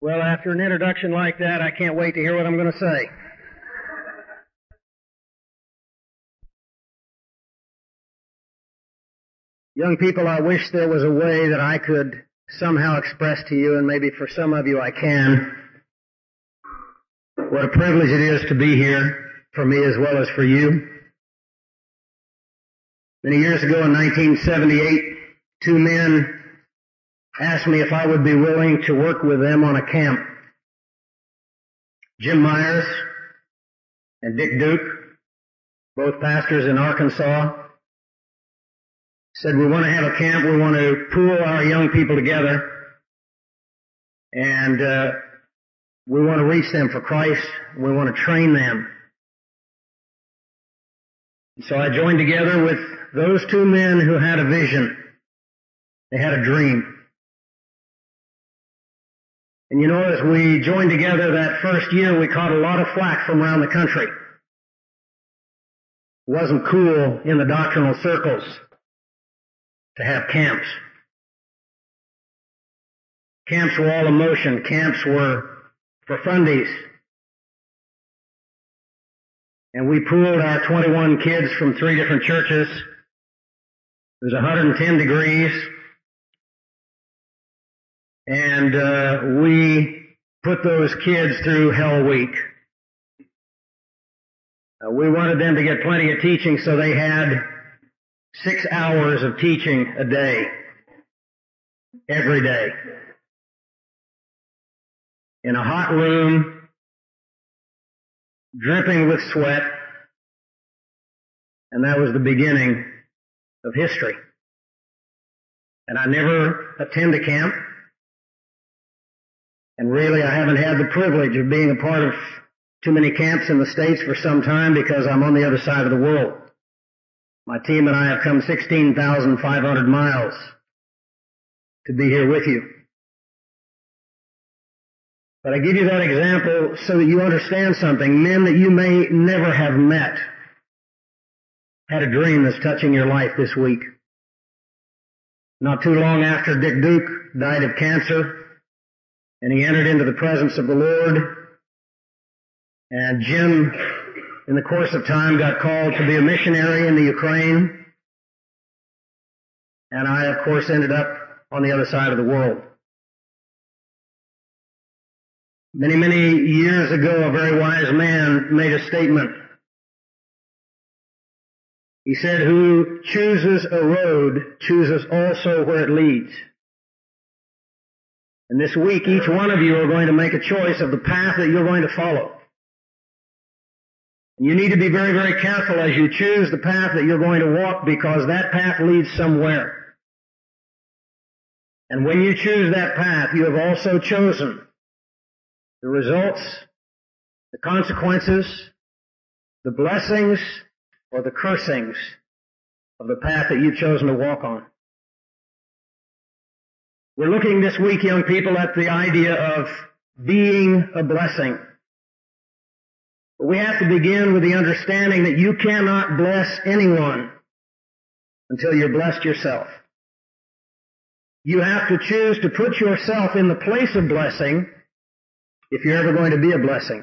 Well, after an introduction like that, I can't wait to hear what I'm going to say. Young people, I wish there was a way that I could somehow express to you, and maybe for some of you I can, what a privilege it is to be here for me as well as for you. Many years ago in 1978, two men asked me if I would be willing to work with them on a camp. Jim Myers and Dick Duke, both pastors in Arkansas, said, we want to have a camp, we want to pool our young people together, and we want to reach them for Christ, we want to train them. So I joined together with those two men who had a vision. They had a dream. And you know, as we joined together that first year, we caught a lot of flack from around the country. It wasn't cool in the doctrinal circles to have camps. Camps were all emotion. Camps were for fundies. And we pooled our 21 kids from 3 different churches. It was 110 degrees. And we put those kids through Hell Week. We wanted them to get plenty of teaching, so they had 6 hours of teaching a day, every day, in a hot room, dripping with sweat, and that was the beginning of history. And I never attended a camp, and really I haven't had the privilege of being a part of too many camps in the States for some time because I'm on the other side of the world. My team and I have come 16,500 miles to be here with you. But I give you that example so that you understand something. Men that you may never have met had a dream that's touching your life this week. Not too long after Dick Duke died of cancer, and he entered into the presence of the Lord, and Jim, in the course of time, got called to be a missionary in the Ukraine, and I, of course, ended up on the other side of the world. Many, many years ago, a very wise man made a statement. He said, who chooses a road chooses also where it leads. And this week, each one of you are going to make a choice of the path that you're going to follow. And you need to be very, very careful as you choose the path that you're going to walk, because that path leads somewhere. And when you choose that path, you have also chosen the results, the consequences, the blessings, or the cursings of the path that you've chosen to walk on. We're looking this week, young people, at the idea of being a blessing. But we have to begin with the understanding that you cannot bless anyone until you're blessed yourself. You have to choose to put yourself in the place of blessing if you're ever going to be a blessing.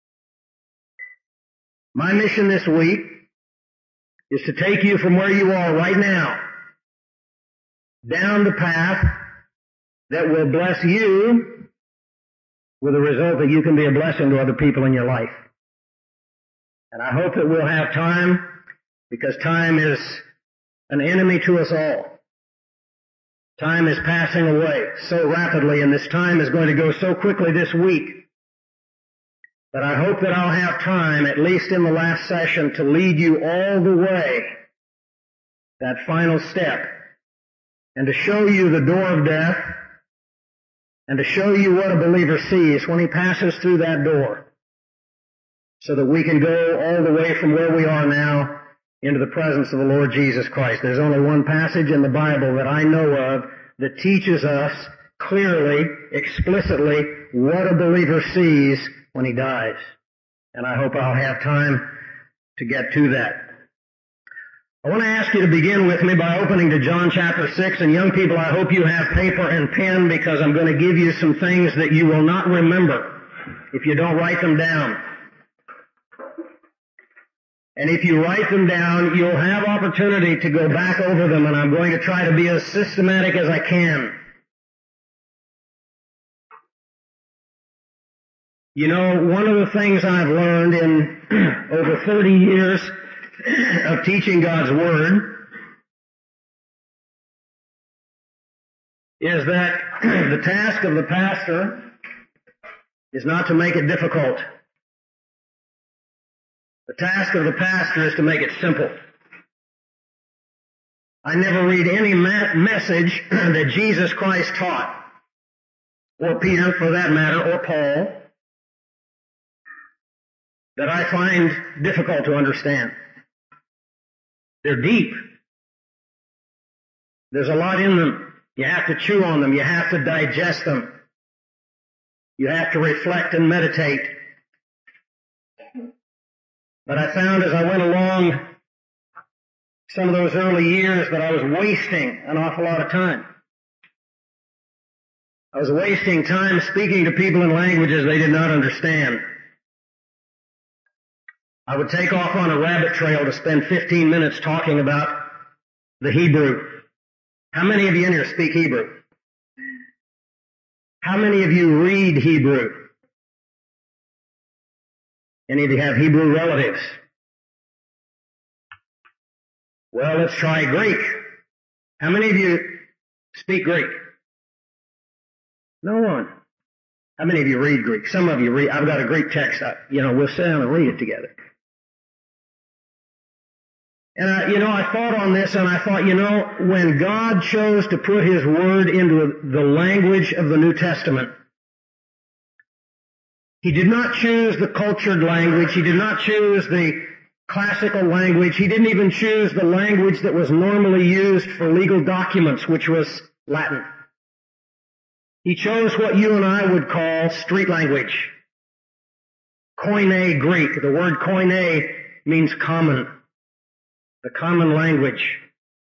My mission this week is to take you from where you are right now down the path that will bless you with the result that you can be a blessing to other people in your life. And I hope that we'll have time, because time is an enemy to us all. Time is passing away so rapidly, and this time is going to go so quickly this week that I hope that I'll have time, at least in the last session, to lead you all the way, that final step, and to show you the door of death, and to show you what a believer sees when he passes through that door, so that we can go all the way from where we are now into the presence of the Lord Jesus Christ. There's only one passage in the Bible that I know of that teaches us clearly, explicitly, what a believer sees when he dies. And I hope I'll have time to get to that. I want to ask you to begin with me by opening to John chapter 6. And young people, I hope you have paper and pen, because I'm going to give you some things that you will not remember if you don't write them down. And if you write them down, you'll have opportunity to go back over them, and I'm going to try to be as systematic as I can. You know, one of the things I've learned in over 30 years of teaching God's Word is that the task of the pastor is not to make it difficult. The task of the pastor is to make it simple. I never read any message that Jesus Christ taught, or Peter for that matter, or Paul, that I find difficult to understand. They're deep. There's a lot in them. You have to chew on them. You have to digest them. You have to reflect and meditate. But I found as I went along some of those early years that I was wasting an awful lot of time. I was wasting time speaking to people in languages they did not understand. I would take off on a rabbit trail to spend 15 minutes talking about the Hebrew. How many of you in here speak Hebrew? How many of you read Hebrew? Any of you have Hebrew relatives? Well, let's try Greek. How many of you speak Greek? No one. How many of you read Greek? Some of you read. I've got a Greek text. We'll sit down and read it together. And I thought on this, and I thought, when God chose to put His Word into the language of the New Testament, He did not choose the cultured language. He did not choose the classical language. He didn't even choose the language that was normally used for legal documents, which was Latin. He chose what you and I would call street language. Koine Greek. The word koine means common. The common language.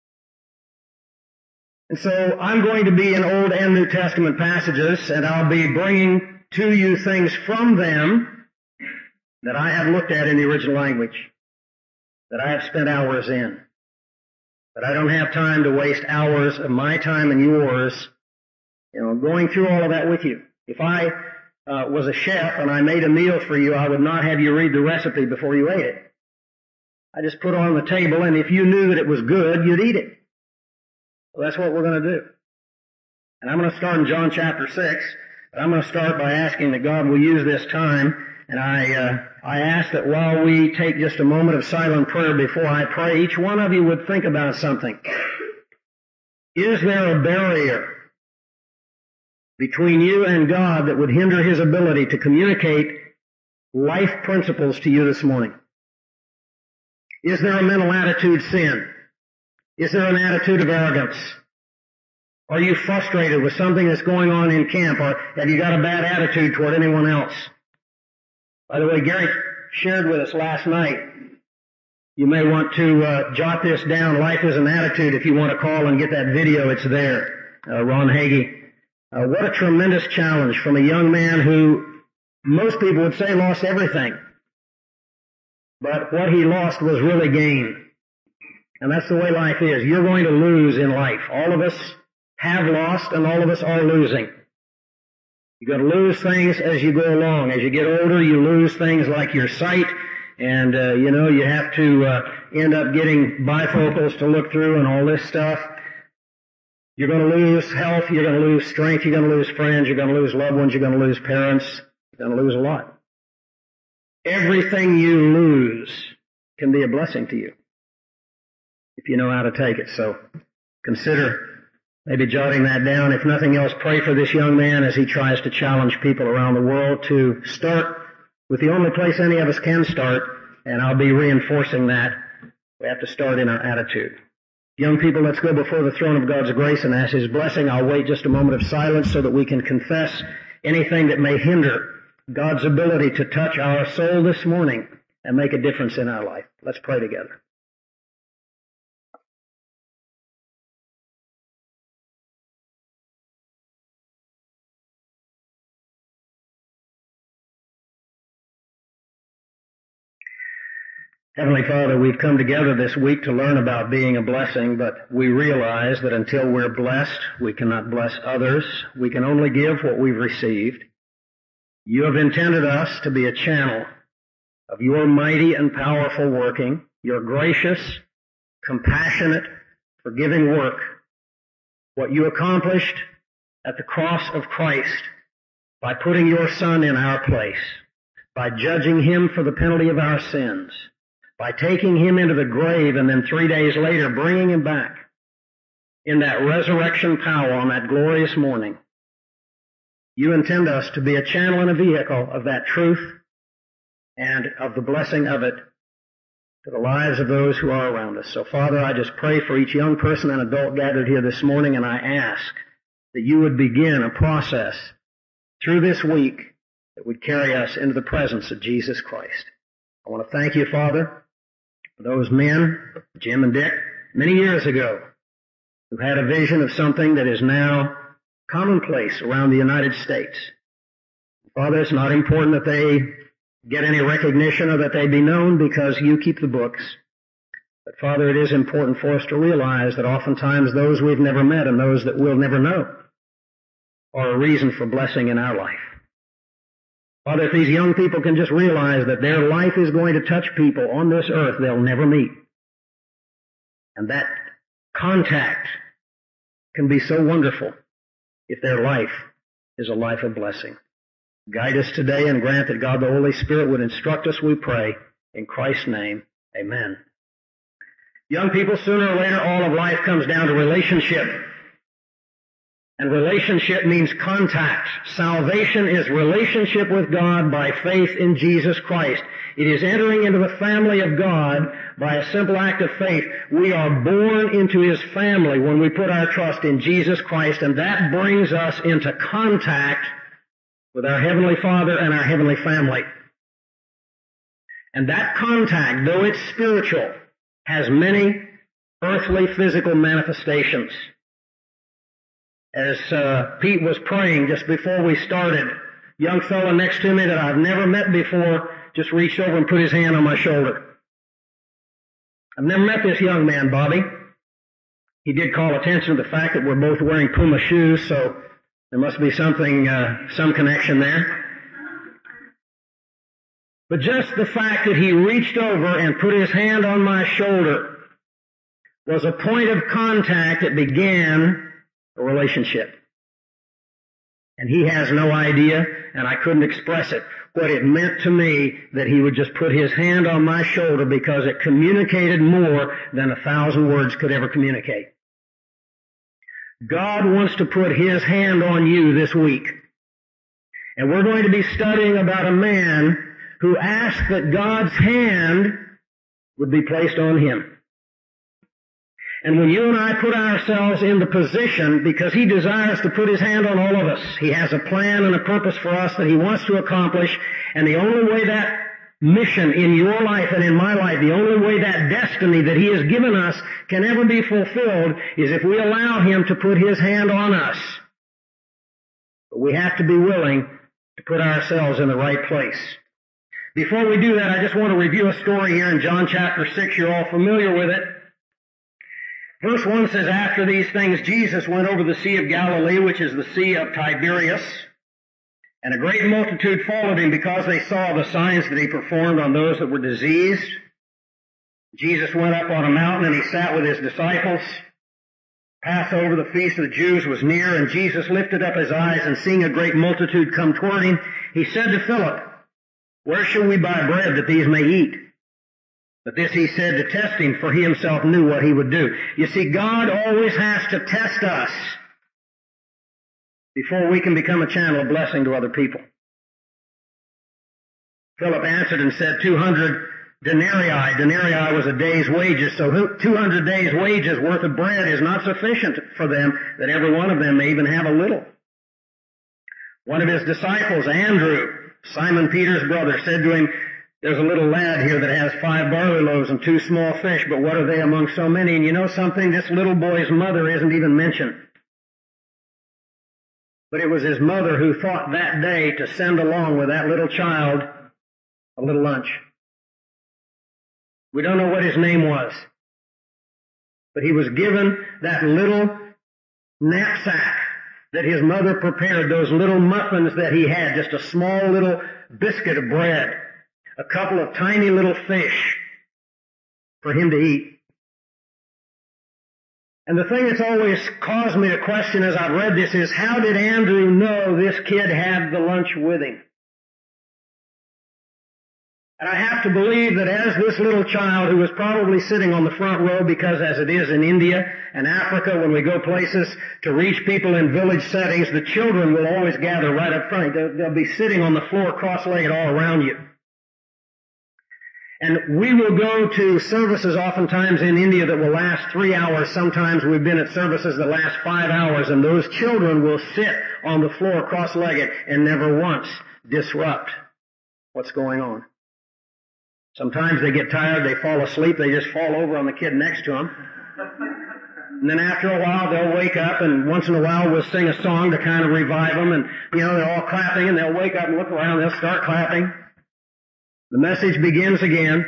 And so I'm going to be in Old and New Testament passages, and I'll be bringing to you things from them that I have looked at in the original language, that I have spent hours in. But I don't have time to waste hours of my time and yours, going through all of that with you. If I was a chef and I made a meal for you, I would not have you read the recipe before you ate it. I just put it on the table, and if you knew that it was good, you'd eat it. Well, that's what we're going to do. And I'm going to start in John chapter 6, but I'm going to start by asking that God will use this time, and I ask that while we take just a moment of silent prayer before I pray, each one of you would think about something. Is there a barrier between you and God that would hinder His ability to communicate life principles to you this morning? Is there a mental attitude sin? Is there an attitude of arrogance? Are you frustrated with something that's going on in camp, or have you got a bad attitude toward anyone else? By the way, Gary shared with us last night. You may want to jot this down. Life is an attitude. If you want to call and get that video, it's there. Ron Hagee. What a tremendous challenge from a young man who most people would say lost everything. But what he lost was really gain. And that's the way life is. You're going to lose in life. All of us have lost, and all of us are losing. You're going to lose things as you go along. As you get older, you lose things like your sight, and you have to end up getting bifocals to look through and all this stuff. You're going to lose health, you're going to lose strength, you're going to lose friends, you're going to lose loved ones, you're going to lose parents, you're going to lose a lot. Everything you lose can be a blessing to you if you know how to take it. So consider maybe jotting that down. If nothing else, pray for this young man as he tries to challenge people around the world to start with the only place any of us can start, and I'll be reinforcing that. We have to start in our attitude. Young people, let's go before the throne of God's grace and ask His blessing. I'll wait just a moment of silence so that we can confess anything that may hinder God's ability to touch our soul this morning and make a difference in our life. Let's pray together. Heavenly Father, we've come together this week to learn about being a blessing, but we realize that until we're blessed, we cannot bless others. We can only give what we've received. You have intended us to be a channel of your mighty and powerful working, your gracious, compassionate, forgiving work. What you accomplished at the cross of Christ by putting your Son in our place, by judging him for the penalty of our sins, by taking him into the grave and then 3 days later bringing him back in that resurrection power on that glorious morning. You intend us to be a channel and a vehicle of that truth and of the blessing of it to the lives of those who are around us. So, Father, I just pray for each young person and adult gathered here this morning, and I ask that you would begin a process through this week that would carry us into the presence of Jesus Christ. I want to thank you, Father, for those men, Jim and Dick, many years ago, who had a vision of something that is now commonplace around the United States. Father, it's not important that they get any recognition or that they be known because you keep the books. But Father, it is important for us to realize that oftentimes those we've never met and those that we'll never know are a reason for blessing in our life. Father, if these young people can just realize that their life is going to touch people on this earth they'll never meet, and that contact can be so wonderful if their life is a life of blessing. Guide us today and grant that God the Holy Spirit would instruct us, we pray. In Christ's name, amen. Young people, sooner or later, all of life comes down to relationship. And relationship means contact. Salvation is relationship with God by faith in Jesus Christ. It is entering into the family of God by a simple act of faith. We are born into His family when we put our trust in Jesus Christ, and that brings us into contact with our Heavenly Father and our Heavenly family. And that contact, though it's spiritual, has many earthly physical manifestations. As Pete was praying just before we started, a young fellow next to me that I've never met before just reached over and put his hand on my shoulder. I've never met this young man, Bobby. He did call attention to the fact that we're both wearing Puma shoes, so there must be something, some connection there. But just the fact that he reached over and put his hand on my shoulder was a point of contact that began a relationship. And he has no idea, and I couldn't express it, what it meant to me that he would just put his hand on my shoulder, because it communicated more than 1,000 words could ever communicate. God wants to put His hand on you this week. And we're going to be studying about a man who asked that God's hand would be placed on him. And when you and I put ourselves in the position, because He desires to put His hand on all of us, He has a plan and a purpose for us that He wants to accomplish, and the only way that mission in your life and in my life, the only way that destiny that He has given us can ever be fulfilled is if we allow Him to put His hand on us. But we have to be willing to put ourselves in the right place. Before we do that, I just want to review a story here in John chapter 6. You're all familiar with it. Verse 1 says, after these things Jesus went over the Sea of Galilee, which is the Sea of Tiberias, and a great multitude followed Him because they saw the signs that He performed on those that were diseased. Jesus went up on a mountain and He sat with His disciples. Passover, the feast of the Jews, was near, and Jesus lifted up His eyes, and seeing a great multitude come toward Him, He said to Philip, where shall we buy bread that these may eat? But this He said to test Him, for He Himself knew what He would do. You see, God always has to test us before we can become a channel of blessing to other people. Philip answered and said, 200 denarii. Denarii was a day's wages, so 200 days' wages worth of bread is not sufficient for them, that every one of them may even have a little. One of His disciples, Andrew, Simon Peter's brother, said to Him, there's a little lad here that has 5 barley loaves and 2 small fish, but what are they among so many? And you know something? This little boy's mother isn't even mentioned. But it was his mother who thought that day to send along with that little child a little lunch. We don't know what his name was. But he was given that little knapsack that his mother prepared, those little muffins that he had, just a small little biscuit of bread, a couple of tiny little fish for him to eat. And the thing that's always caused me to question as I've read this is, how did Andrew know this kid had the lunch with him? And I have to believe that as this little child, who was probably sitting on the front row, because as it is in India and Africa, when we go places to reach people in village settings, the children will always gather right up front. They'll be sitting on the floor cross-legged all around you. And we will go to services oftentimes in India that will last 3 hours. Sometimes we've been at services that last 5 hours, and those children will sit on the floor cross-legged and never once disrupt what's going on. Sometimes they get tired, they fall asleep, they just fall over on the kid next to them. And then after a while they'll wake up, and once in a while we'll sing a song to kind of revive them, and they're all clapping, and they'll wake up and look around, they'll start clapping. The message begins again.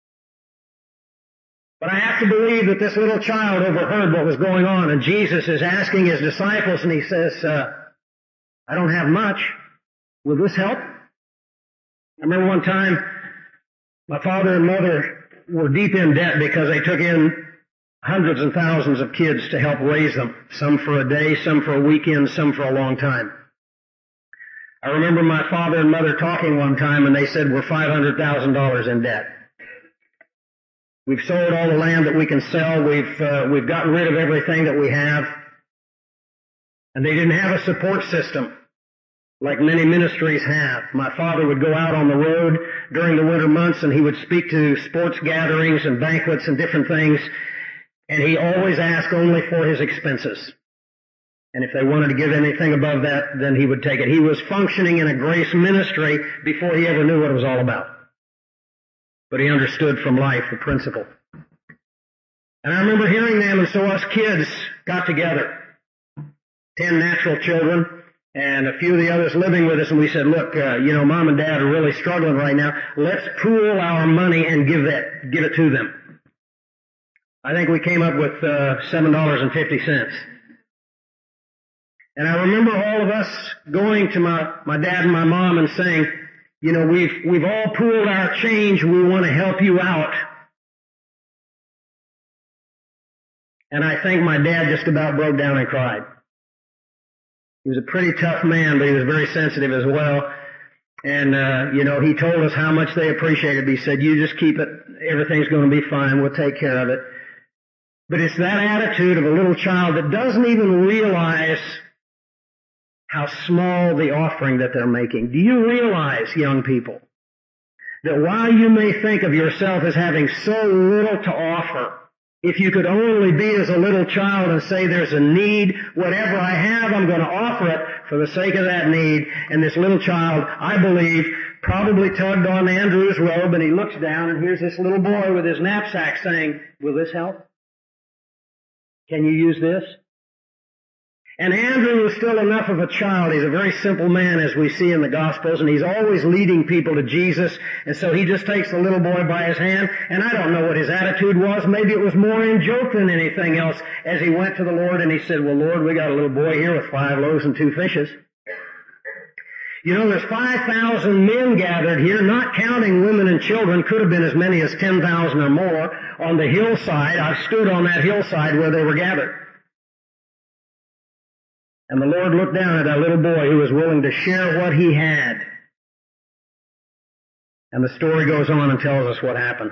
But I have to believe that this little child overheard what was going on, and Jesus is asking his disciples, and he says, I don't have much. Will this help? I remember one time my father and mother were deep in debt because they took in hundreds and thousands of kids to help raise them, some for a day, some for a weekend, some for a long time. I remember my father and mother talking one time, and they said, we're $500,000 in debt. We've sold all the land that we can sell. We've gotten rid of everything that we have. And they didn't have a support system like many ministries have. My father would go out on the road during the winter months, and he would speak to sports gatherings and banquets and different things, and he always asked only for his expenses. And if they wanted to give anything above that, then he would take it. He was functioning in a grace ministry before he ever knew what it was all about. But he understood from life the principle. And I remember hearing them, and so us kids got together, 10 natural children, and a few of the others living with us, and we said, look, Mom and Dad are really struggling right now. Let's pool our money and give it to them. I think we came up with $7.50. And I remember all of us going to my dad and my mom and saying, we've all pooled our change. We want to help you out. And I think my dad just about broke down and cried. He was a pretty tough man, but he was very sensitive as well. And, he told us how much they appreciated it. He said, you just keep it. Everything's going to be fine. We'll take care of it. But it's that attitude of a little child that doesn't even realize how small the offering that they're making. Do you realize, young people, that while you may think of yourself as having so little to offer, if you could only be as a little child and say there's a need, whatever I have, I'm going to offer it for the sake of that need. And this little child, I believe, probably tugged on Andrew's robe, and he looks down, and here's this little boy with his knapsack saying, will this help? Can you use this? And Andrew was still enough of a child. He's a very simple man, as we see in the Gospels, and he's always leading people to Jesus. And so he just takes the little boy by his hand, and I don't know what his attitude was. Maybe it was more in joke than anything else as he went to the Lord and he said, well, Lord, we got a little boy here with 5 loaves and 2 fishes. There's 5,000 men gathered here, not counting women and children. Could have been as many as 10,000 or more on the hillside. I stood on that hillside where they were gathered. And the Lord looked down at that little boy who was willing to share what he had. And the story goes on and tells us what happened.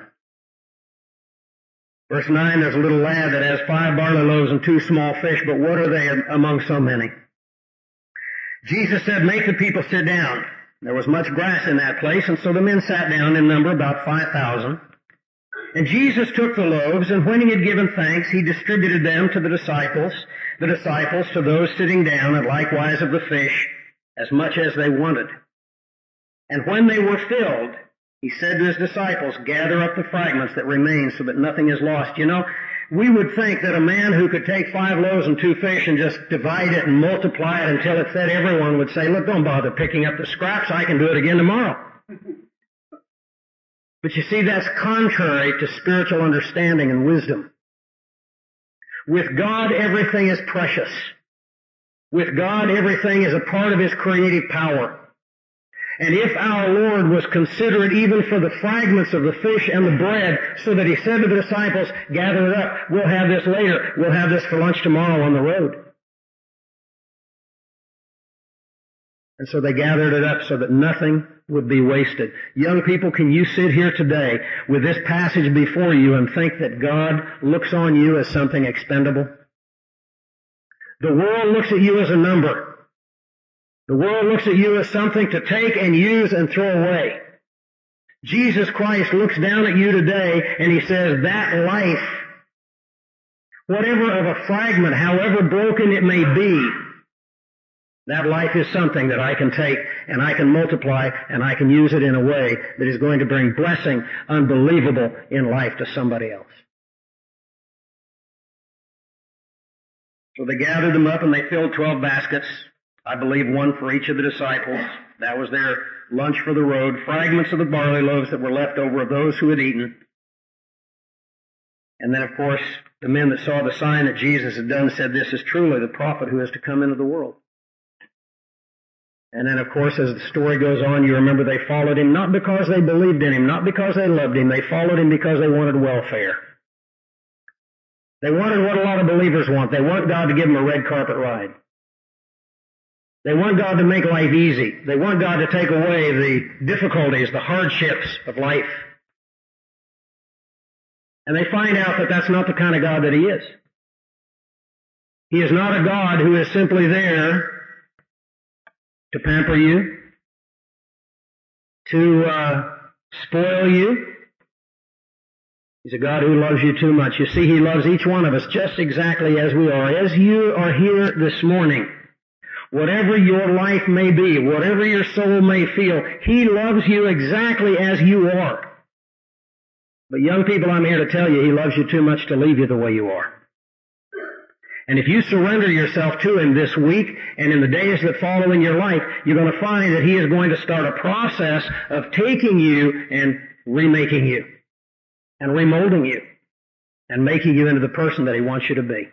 Verse 9, there's a little lad that has 5 barley loaves and 2 small fish, but what are they among so many? Jesus said, make the people sit down. There was much grass in that place, and so the men sat down in number about 5,000. And Jesus took the loaves, and when he had given thanks, he distributed them to the disciples to those sitting down, and likewise of the fish, as much as they wanted. And when they were filled, he said to his disciples, gather up the fragments that remain so that nothing is lost. We would think that a man who could take 5 loaves and 2 fish and just divide it and multiply it until it fed everyone would say, look, don't bother picking up the scraps. I can do it again tomorrow. But you see, that's contrary to spiritual understanding and wisdom. With God, everything is precious. With God, everything is a part of His creative power. And if our Lord was considerate even for the fragments of the fish and the bread, so that He said to the disciples, gather it up, we'll have this later, we'll have this for lunch tomorrow on the road. And so they gathered it up so that nothing would be wasted. Young people, can you sit here today with this passage before you and think that God looks on you as something expendable? The world looks at you as a number. The world looks at you as something to take and use and throw away. Jesus Christ looks down at you today and He says, that life, whatever of a fragment, however broken it may be, that life is something that I can take and I can multiply and I can use it in a way that is going to bring blessing unbelievable in life to somebody else. So they gathered them up and they filled 12 baskets. I believe one for each of the disciples. That was their lunch for the road. Fragments of the barley loaves that were left over of those who had eaten. And then, of course, the men that saw the sign that Jesus had done said, this is truly the prophet who is to come into the world. And then, of course, as the story goes on, you remember they followed Him not because they believed in Him, not because they loved Him. They followed Him because they wanted welfare. They wanted what a lot of believers want. They want God to give them a red carpet ride. They want God to make life easy. They want God to take away the difficulties, the hardships of life. And they find out that that's not the kind of God that He is. He is not a God who is simply there to pamper you, to spoil you. He's a God who loves you too much. You see, He loves each one of us just exactly as we are. As you are here this morning, whatever your life may be, whatever your soul may feel, He loves you exactly as you are. But young people, I'm here to tell you, He loves you too much to leave you the way you are. And if you surrender yourself to Him this week and in the days that follow in your life, you're going to find that He is going to start a process of taking you and remaking you and remolding you and making you into the person that He wants you to be.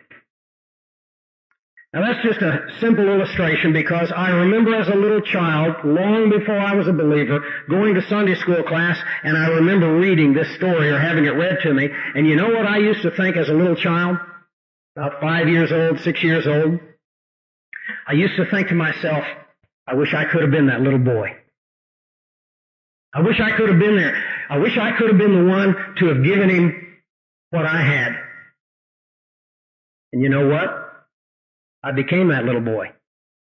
Now that's just a simple illustration because I remember as a little child, long before I was a believer, going to Sunday school class, and I remember reading this story or having it read to me. And you know what I used to think as a little child? About 5 years old, 6 years old. I used to think to myself, I wish I could have been that little boy. I wish I could have been there. I wish I could have been the one to have given him what I had. And you know what? I became that little boy.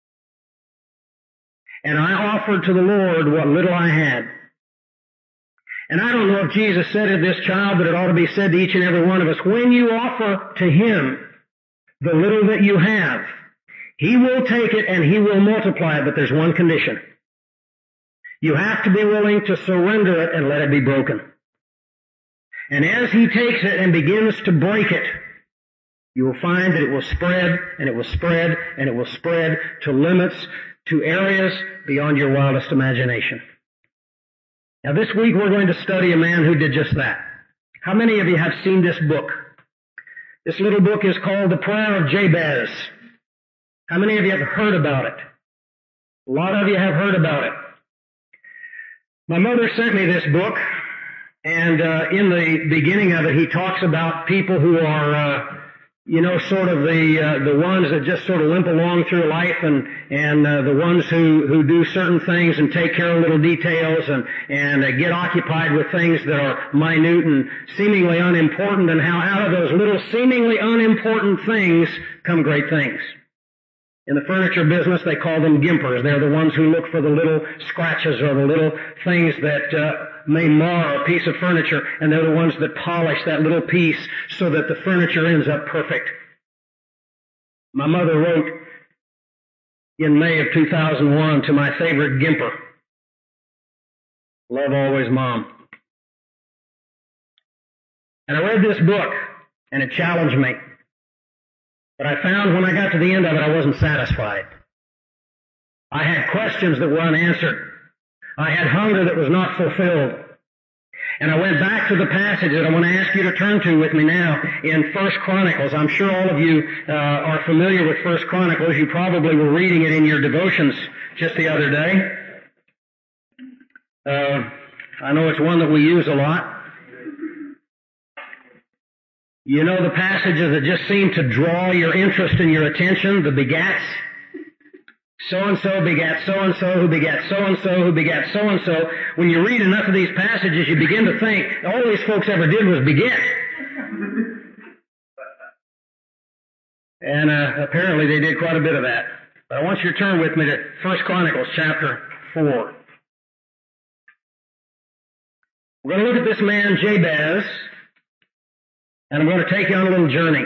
And I offered to the Lord what little I had. And I don't know if Jesus said it to this child, but it ought to be said to each and every one of us. When you offer to Him the little that you have, He will take it and He will multiply it, but there's one condition. You have to be willing to surrender it and let it be broken. And as He takes it and begins to break it, you will find that it will spread, and it will spread, and it will spread to limits, to areas beyond your wildest imagination. Now this week we're going to study a man who did just that. How many of you have seen this book? This little book is called The Prayer of Jabez. How many of you have heard about it? A lot of you have heard about it. My mother sent me this book, and in the beginning of it he talks about people who are sort of the ones that just sort of limp along through life and the ones who do certain things and take care of little details and get occupied with things that are minute and seemingly unimportant, and how out of those little seemingly unimportant things come great things. In the furniture business, they call them gimpers. They're the ones who look for the little scratches or the little things that may mar a piece of furniture, and they're the ones that polish that little piece so that the furniture ends up perfect. My mother wrote in May of 2001 to my favorite gimper, "Love always, Mom." And I read this book, and it challenged me. But I found when I got to the end of it, I wasn't satisfied. I had questions that were unanswered. I had hunger that was not fulfilled. And I went back to the passage that I want to ask you to turn to with me now in 1 Chronicles. I'm sure all of you are familiar with 1 Chronicles. You probably were reading it in your devotions just the other day. I know it's one that we use a lot. You know the passages that just seem to draw your interest and your attention, the begats? So-and-so begat so-and-so, who begat so-and-so, who begat so-and-so. When you read enough of these passages, you begin to think, all these folks ever did was beget. And apparently they did quite a bit of that. But I want you to turn with me to 1 Chronicles chapter 4. We're going to look at this man, Jabez, and I'm going to take you on a little journey.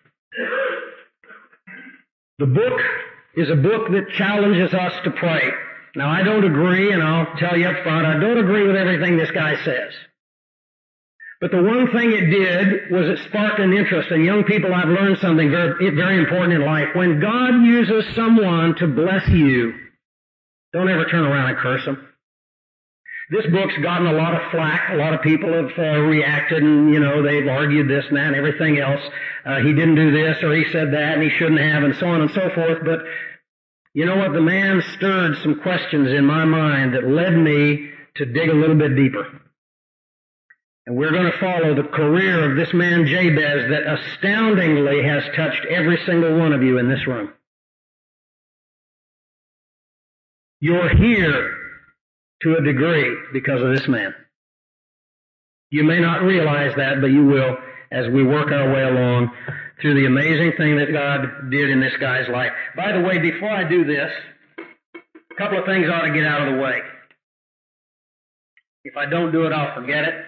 The book is a book that challenges us to pray. Now, I don't agree, and I'll tell you up front, I don't agree with everything this guy says. But the one thing it did was it sparked an interest. And young people, I've learned something very, very important in life. When God uses someone to bless you, don't ever turn around and curse them. This book's gotten a lot of flack. A lot of people have reacted, and, they've argued this and that and everything else. He didn't do this, or he said that, and he shouldn't have, and so on and so forth. But you know what? The man stirred some questions in my mind that led me to dig a little bit deeper. And we're going to follow the career of this man Jabez that astoundingly has touched every single one of you in this room. You're here to a degree because of this man. You may not realize that, but you will as we work our way along through the amazing thing that God did in this guy's life. By the way, before I do this, a couple of things ought to get out of the way. If I don't do it, I'll forget it.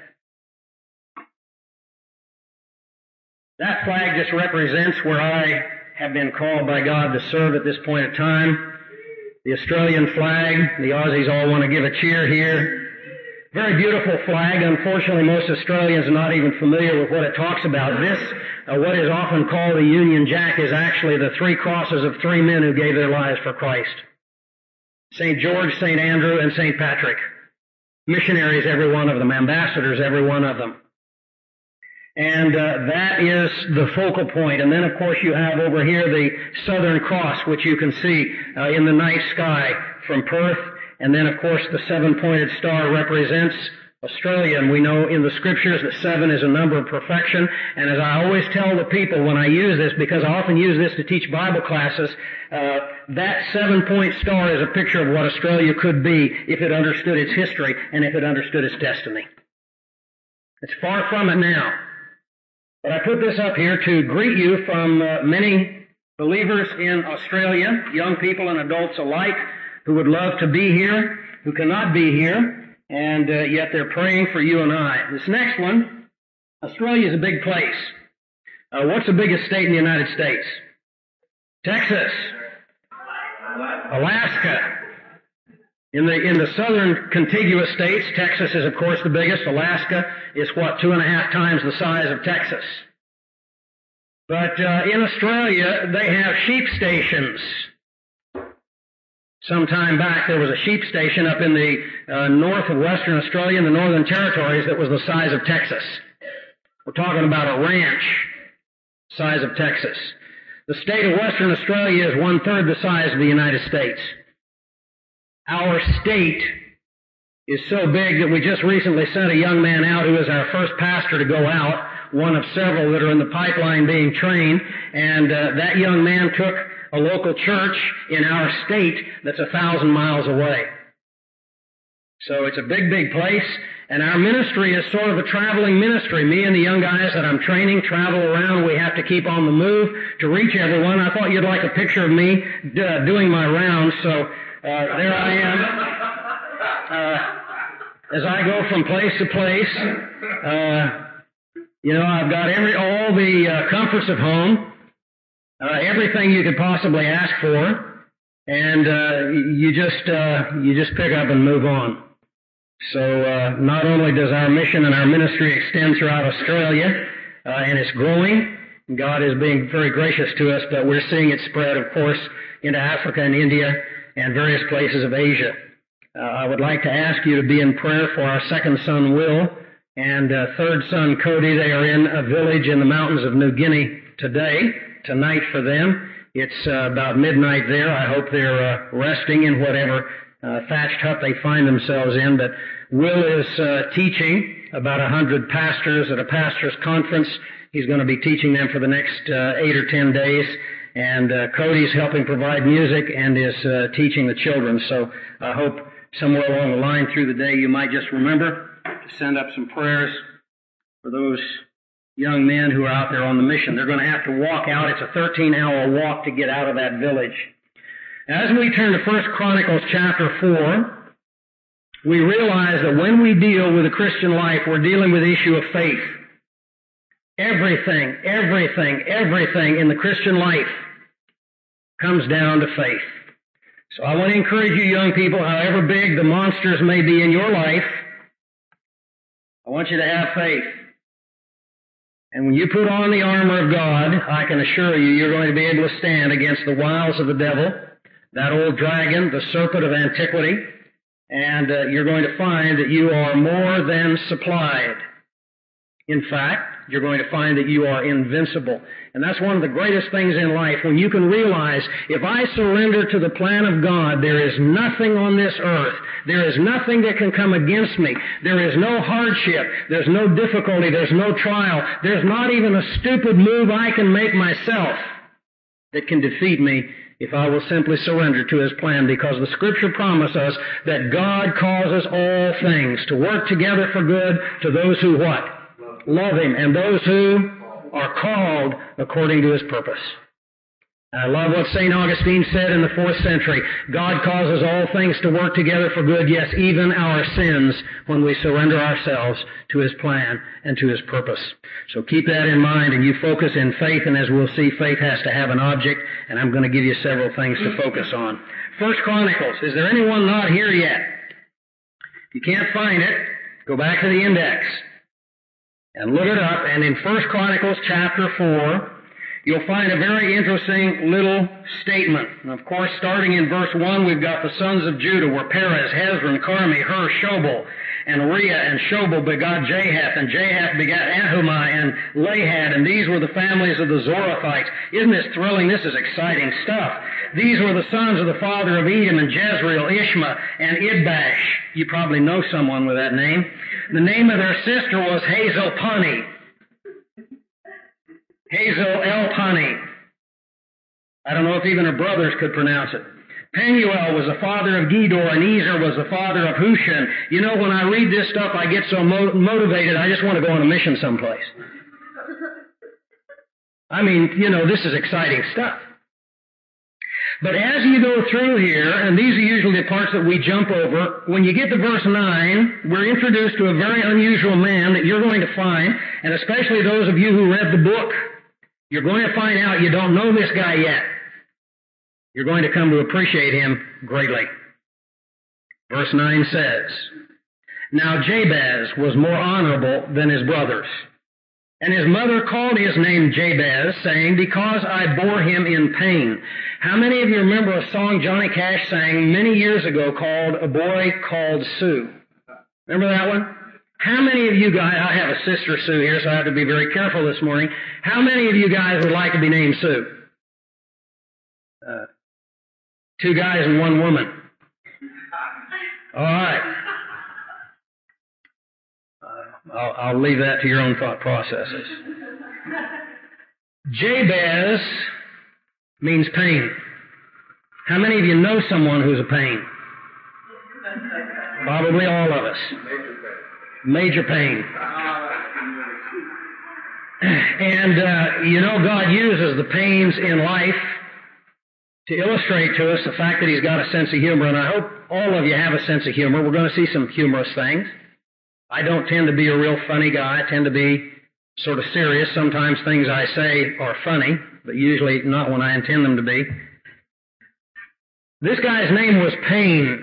That flag just represents where I have been called by God to serve at this point in time. The Australian flag, the Aussies all want to give a cheer here. Very beautiful flag. Unfortunately, most Australians are not even familiar with what it talks about. This, what is often called the Union Jack, is actually the three crosses of three men who gave their lives for Christ. St. George, St. Andrew, and St. Patrick. Missionaries, every one of them. Ambassadors, every one of them. And that is the focal point. And then, of course, you have over here the Southern Cross, which you can see in the night sky from Perth. And then, of course, the seven-pointed star represents Australia. And we know in the Scriptures that 7 is a number of perfection. And as I always tell the people when I use this, because I often use this to teach Bible classes, that 7-point star is a picture of what Australia could be if it understood its history and if it understood its destiny. It's far from it now. But I put this up here to greet you from many believers in Australia, young people and adults alike, who would love to be here, who cannot be here, and yet they're praying for you and I. This next one, Australia is a big place. What's the biggest state in the United States? Texas. Alaska. In the southern contiguous states, Texas is, of course, the biggest. Alaska is, 2.5 times the size of Texas. But in Australia, they have sheep stations. Some time back, there was a sheep station up in the north of Western Australia, in the Northern Territories, that was the size of Texas. We're talking about a ranch size of Texas. The state of Western Australia is 1/3 the size of the United States. Our state is so big that we just recently sent a young man out who is our first pastor to go out, one of several that are in the pipeline being trained, and that young man took a local church in our state that's 1,000 miles away. So it's a big, big place, and our ministry is sort of a traveling ministry. Me and the young guys that I'm training travel around. We have to keep on the move to reach everyone. I thought you'd like a picture of me doing my rounds, so there I am. As I go from place to place, I've got all the comforts of home, everything you could possibly ask for, and you just pick up and move on. So not only does our mission and our ministry extend throughout Australia, and it's growing, and God is being very gracious to us, but we're seeing it spread, of course, into Africa and India and various places of Asia. I would like to ask you to be in prayer for our second son, Will, and third son Cody. They are in a village in the mountains of New Guinea tonight for them. It's about midnight there. I hope they're resting in whatever thatched hut they find themselves in. But Will is teaching about 100 pastors at a pastor's conference. He's going to be teaching them for the next 8 or 10 days. And Cody's helping provide music and is teaching the children. So I hope somewhere along the line through the day you might just remember to send up some prayers for those young men who are out there on the mission. They're going to have to walk out. It's a 13-hour walk to get out of that village. As we turn to 1 Chronicles chapter 4, we realize that when we deal with the Christian life, we're dealing with the issue of faith. Everything in the Christian life comes down to faith. So I want to encourage you young people, however big the monsters may be in your life, I want you to have faith. And when you put on the armor of God, I can assure you, you're going to be able to stand against the wiles of the devil, that old dragon, the serpent of antiquity, and you're going to find that you are more than supplied. In fact, you're going to find that you are invincible. And that's one of the greatest things in life, when you can realize, if I surrender to the plan of God, there is nothing on this earth, there is nothing that can come against me, there is no hardship, there's no difficulty, there's no trial, there's not even a stupid move I can make myself that can defeat me if I will simply surrender to His plan, because the Scripture promises us that God causes all things to work together for good to those who what? Love Him, and those who are called according to His purpose. I love what St. Augustine said in the 4th century. God causes all things to work together for good, yes, even our sins, when we surrender ourselves to His plan and to His purpose. So keep that in mind, and you focus in faith, and as we'll see, faith has to have an object, and I'm going to give you several things to focus on. 1 Chronicles. Is there anyone not here yet? If you can't find it, go back to the index and look it up, and in 1 Chronicles chapter 4, you'll find a very interesting little statement. And of course, starting in verse 1, we've got the sons of Judah were Perez, Hezron, Carmi, Hur, Shobal, and Uriah, and Shobal begot Jahath, and Jahath begat Ahumai and Lahad, and these were the families of the Zorathites. Isn't this thrilling? This is exciting stuff. These were the sons of the father of Edom, and Jezreel, Ishma, and Idbash. You probably know someone with that name. The name of their sister was Hazelpani. Hazel-Elpani. I don't know if even her brothers could pronounce it. Penuel was the father of Gedor, and Ezer was the father of Husham. You know, when I read this stuff, I get so motivated, I just want to go on a mission someplace. I mean, you know, this is exciting stuff. But as you go through here, and these are usually the parts that we jump over, when you get to verse 9, we're introduced to a very unusual man that you're going to find, and especially those of you who read the book, you're going to find out you don't know this guy yet. You're going to come to appreciate him greatly. Verse 9 says, Now Jabez was more honorable than his brothers, and his mother called his name Jabez, saying, Because I bore him in pain. How many of you remember a song Johnny Cash sang many years ago called A Boy Called Sue? Remember that one? How many of you guys, I have a sister Sue here, so I have to be very careful this morning. How many of you guys would like to be named Sue? 2 guys and 1 woman. All right. I'll leave that to your own thought processes. Jabez means pain. How many of you know someone who's a pain? Probably all of us. Major pain. And, you know, God uses the pains in life to illustrate to us the fact that He's got a sense of humor, and I hope all of you have a sense of humor. We're going to see some humorous things. I don't tend to be a real funny guy. I tend to be sort of serious. Sometimes things I say are funny, but usually not when I intend them to be. This guy's name was Pain,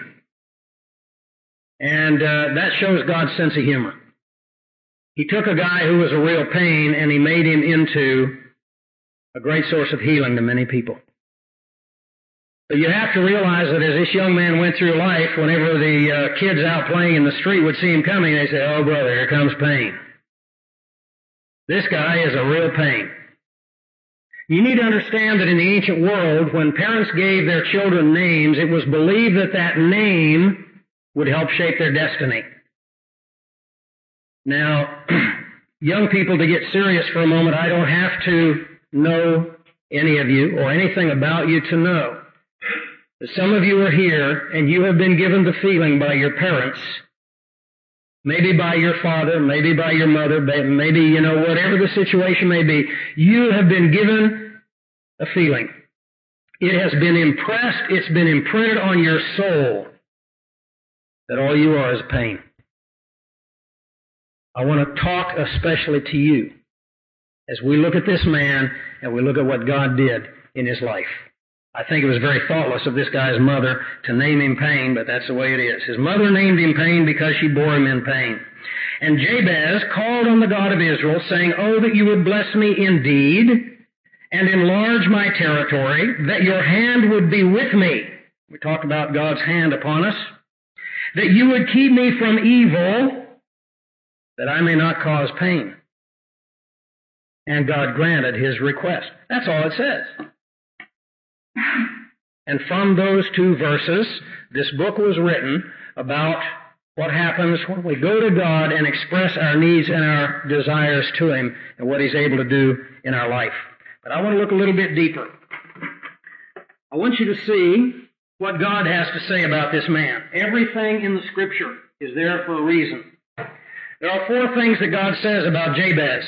and that shows God's sense of humor. He took a guy who was a real pain, and He made him into a great source of healing to many people. But you have to realize that as this young man went through life, whenever the kids out playing in the street would see him coming, they say, "Oh, brother, here comes pain." This guy is a real pain. You need to understand that in the ancient world, when parents gave their children names, it was believed that that name would help shape their destiny. Now, young people, to get serious for a moment, I don't have to know any of you or anything about you to know that some of you are here and you have been given the feeling by your parents, maybe by your father, maybe by your mother, maybe, whatever the situation may be, you have been given a feeling. It has been impressed, it's been imprinted on your soul that all you are is pain. I want to talk especially to you as we look at this man and we look at what God did in his life. I think it was very thoughtless of this guy's mother to name him Pain, but that's the way it is. His mother named him Pain because she bore him in pain. And Jabez called on the God of Israel, saying, "Oh, that you would bless me indeed and enlarge my territory, that your hand would be with me." We talked about God's hand upon us. "That you would keep me from evil, that I may not cause pain." And God granted his request. That's all it says. And from those two verses, this book was written about what happens when we go to God and express our needs and our desires to him and what he's able to do in our life. But I want to look a little bit deeper. I want you to see what God has to say about this man. Everything in the Scripture is there for a reason. There are four things that God says about Jabez.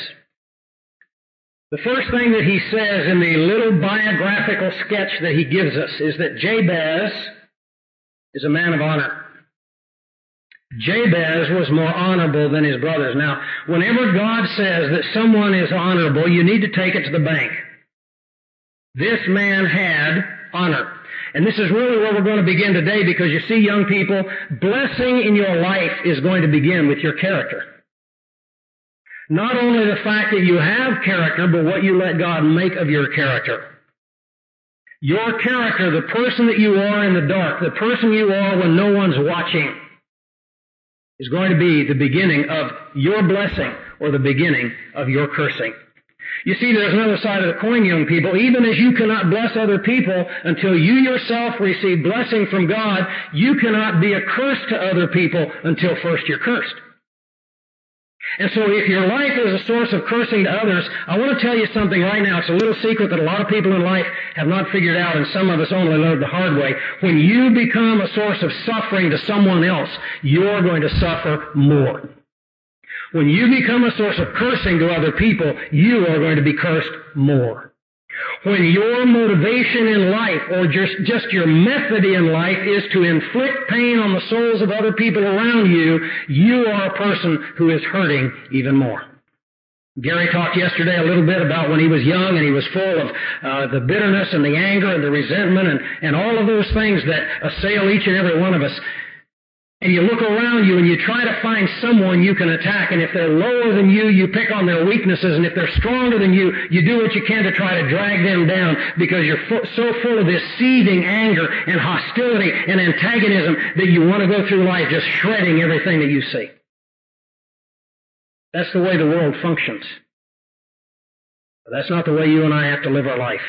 The first thing that he says in the little biographical sketch that he gives us is that Jabez is a man of honor. Jabez was more honorable than his brothers. Now, whenever God says that someone is honorable, you need to take it to the bank. This man had honor. And this is really where we're going to begin today, because you see, young people, blessing in your life is going to begin with your character. Not only the fact that you have character, but what you let God make of your character. Your character, the person that you are in the dark, the person you are when no one's watching, is going to be the beginning of your blessing or the beginning of your cursing. You see, there's another side of the coin, young people. Even as you cannot bless other people until you yourself receive blessing from God, you cannot be a curse to other people until first you're cursed. And so if your life is a source of cursing to others, I want to tell you something right now. It's a little secret that a lot of people in life have not figured out, and some of us only learned the hard way. When you become a source of suffering to someone else, you're going to suffer more. When you become a source of cursing to other people, you are going to be cursed more. When your motivation in life, or just your method in life, is to inflict pain on the souls of other people around you, you are a person who is hurting even more. Gary talked yesterday a little bit about when he was young and he was full of the bitterness and the anger and the resentment and all of those things that assail each and every one of us. And you look around you and you try to find someone you can attack, and if they're lower than you, you pick on their weaknesses, and if they're stronger than you, you do what you can to try to drag them down, because you're so full of this seething anger and hostility and antagonism that you want to go through life just shredding everything that you see. That's the way the world functions. But that's not the way you and I have to live our life.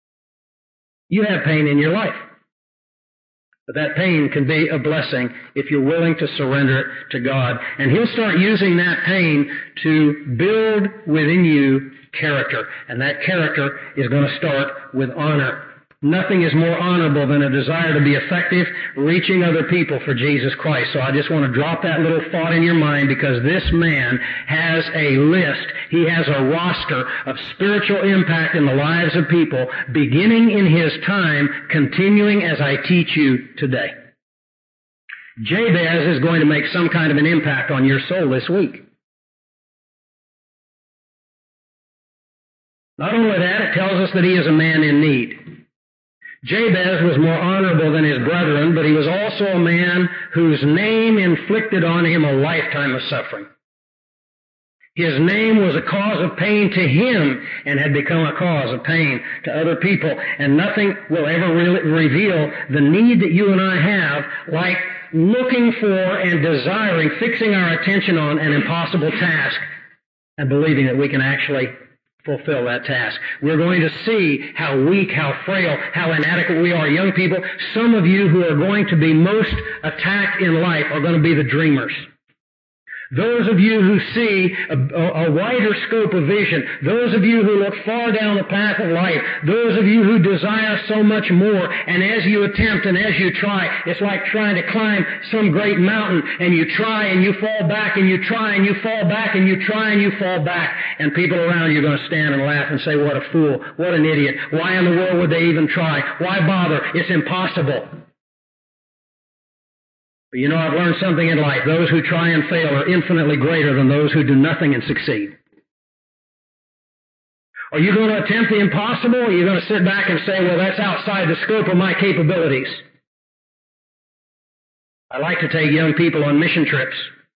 You have pain in your life. But that pain can be a blessing if you're willing to surrender it to God. And He'll start using that pain to build within you character. And that character is going to start with honor. Nothing is more honorable than a desire to be effective, reaching other people for Jesus Christ. So I just want to drop that little thought in your mind, because this man has a list. He has a roster of spiritual impact in the lives of people, beginning in his time, continuing as I teach you today. Jabez is going to make some kind of an impact on your soul this week. Not only that, it tells us that he is a man in need. Jabez was more honorable than his brethren, but he was also a man whose name inflicted on him a lifetime of suffering. His name was a cause of pain to him and had become a cause of pain to other people. And nothing will ever really reveal the need that you and I have like looking for and desiring, fixing our attention on an impossible task and believing that we can actually fulfill that task. We're going to see how weak, how frail, how inadequate we are. Young people, some of you who are going to be most attacked in life are going to be the dreamers. Those of you who see a wider scope of vision, those of you who look far down the path of life, those of you who desire so much more, and as you attempt and as you try, it's like trying to climb some great mountain, and you try and you fall back, and you try and you fall back, and you try and you fall back, and people around you are going to stand and laugh and say, what a fool, what an idiot, why in the world would they even try, why bother, it's impossible. But you know, I've learned something in life. Those who try and fail are infinitely greater than those who do nothing and succeed. Are you going to attempt the impossible, or are you going to sit back and say, well, that's outside the scope of my capabilities? I like to take young people on mission trips.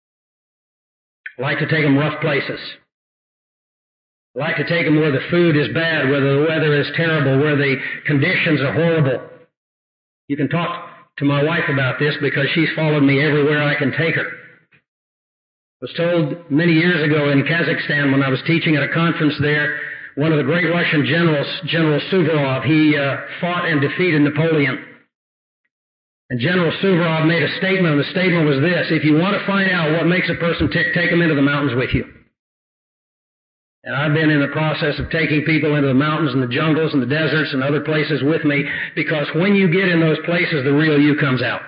I like to take them rough places. I like to take them where the food is bad, where the weather is terrible, where the conditions are horrible. You can talk to my wife about this because she's followed me everywhere I can take her. I was told many years ago in Kazakhstan when I was teaching at a conference there, one of the great Russian generals, General Suvorov, he fought and defeated Napoleon. And General Suvorov made a statement, and the statement was this: if you want to find out what makes a person tick, take them into the mountains with you. And I've been in the process of taking people into the mountains and the jungles and the deserts and other places with me, because when you get in those places, the real you comes out.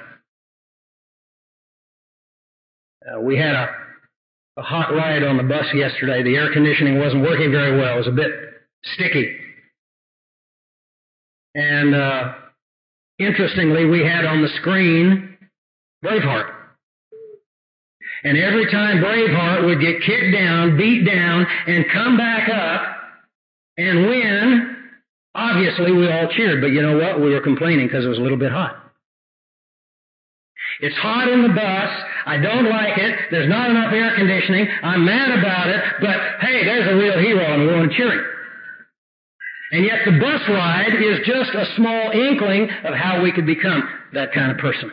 We had a hot ride on the bus yesterday. The air conditioning wasn't working very well. It was a bit sticky. And interestingly, we had on the screen Braveheart. And every time Braveheart would get kicked down, beat down, and come back up and win, obviously we all cheered. But you know what? We were complaining because it was a little bit hot. It's hot in the bus. I don't like it. There's not enough air conditioning. I'm mad about it. But hey, there's a real hero, and we're going cheering. And yet the bus ride is just a small inkling of how we could become that kind of person.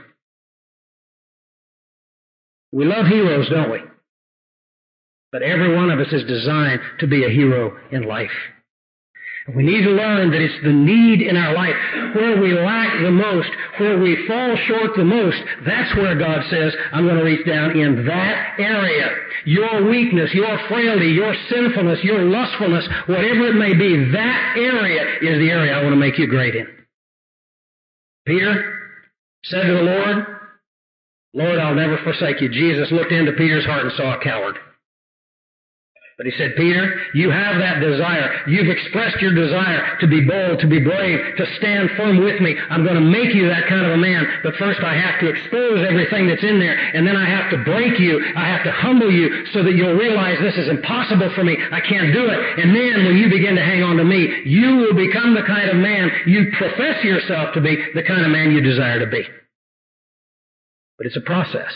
We love heroes, don't we? But every one of us is designed to be a hero in life. And we need to learn that it's the need in our life where we lack the most, where we fall short the most. That's where God says, I'm going to reach down in that area. Your weakness, your frailty, your sinfulness, your lustfulness, whatever it may be, that area is the area I want to make you great in. Peter said to the Lord, Lord, I'll never forsake you. Jesus looked into Peter's heart and saw a coward. But he said, Peter, you have that desire. You've expressed your desire to be bold, to be brave, to stand firm with me. I'm going to make you that kind of a man. But first I have to expose everything that's in there. And then I have to break you. I have to humble you so that you'll realize this is impossible for me. I can't do it. And then when you begin to hang on to me, you will become the kind of man you profess yourself to be, the kind of man you desire to be. But it's a process.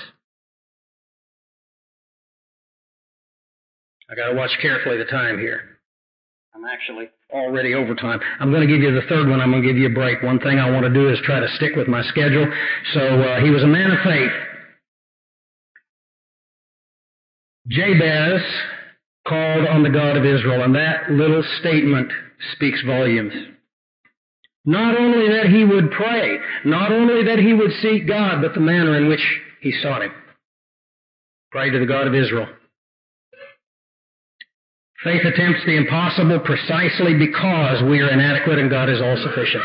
I got to watch carefully the time here. I'm actually already over time. I'm going to give you the third one. I'm going to give you a break. One thing I want to do is try to stick with my schedule. So he was a man of faith. Jabez called on the God of Israel, and that little statement speaks volumes. Not only that he would pray, not only that he would seek God, but the manner in which he sought him. Pray to the God of Israel. Faith attempts the impossible precisely because we are inadequate and God is all-sufficient.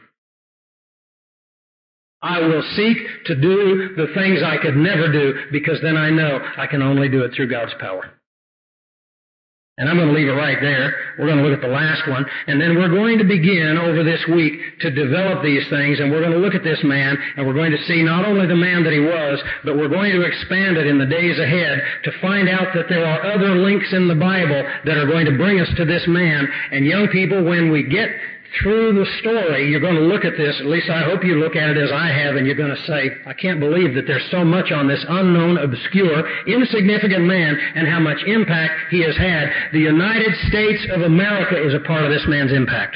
I will seek to do the things I could never do because then I know I can only do it through God's power. And I'm going to leave it right there. We're going to look at the last one. And then we're going to begin over this week to develop these things. And we're going to look at this man. And we're going to see not only the man that he was, but we're going to expand it in the days ahead to find out that there are other links in the Bible that are going to bring us to this man. And young people, when we get through the story, you're going to look at this, at least I hope you look at it as I have, and you're going to say, I can't believe that there's so much on this unknown, obscure, insignificant man and how much impact he has had. The United States of America is a part of this man's impact.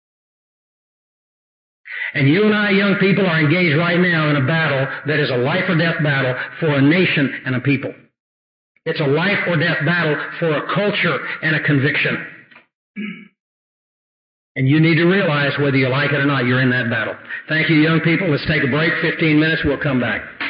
And you and I, young people, are engaged right now in a battle that is a life or death battle for a nation and a people. It's a life or death battle for a culture and a conviction. And you need to realize whether you like it or not, you're in that battle. Thank you, young people. Let's take a break, 15 minutes. We'll come back.